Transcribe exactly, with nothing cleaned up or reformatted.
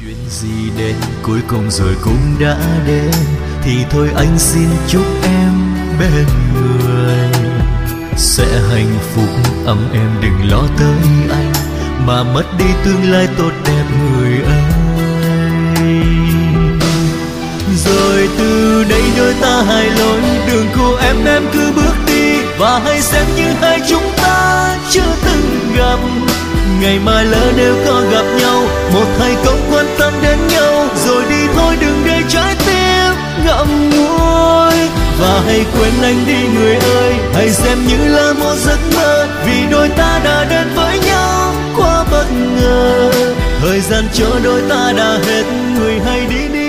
Chuyện gì đến cuối cùng rồi cũng đã đến, thì thôi anh xin chúc em bên người sẽ hạnh phúc ấm êm. Đừng lo tới anh mà mất đi tương lai tốt đẹp người ơi. Rồi từ đây đôi ta hai lối, đường của em em cứ bước đi, và hãy xem như hai chúng ta chưa từng gặp. Ngày mai lỡ nếu có gặp nhau, một hai câu quan tâm đến nhau, rồi đi thôi đừng để trái tim ngậm ngùi. Và hãy quên anh đi người ơi, hãy xem như là một giấc mơ, vì đôi ta đã đến với nhau quá bất ngờ. Thời gian cho đôi ta đã hết, người hãy đi đi.